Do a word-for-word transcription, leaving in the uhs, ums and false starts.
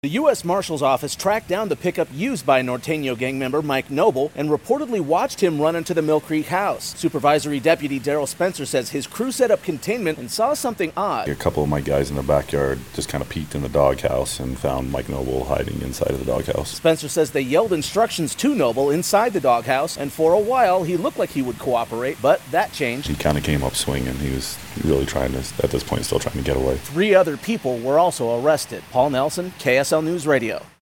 The U S Marshal's Office tracked down the pickup used by Norteño gang member Mike Noble and reportedly watched him run into the Mill Creek house. Supervisory Deputy Daryl Spencer says his crew set up containment and saw something odd. A couple of my guys in the backyard just kind of peeked in the doghouse and found Mike Noble hiding inside of the doghouse. Spencer says they yelled instructions to Noble inside the doghouse, and for a while he looked like he would cooperate, but that changed. He kind of came up swinging. He was really trying to, at this point, still trying to get away. Three other people were also arrested. Paul Nelson, K S L News Radio.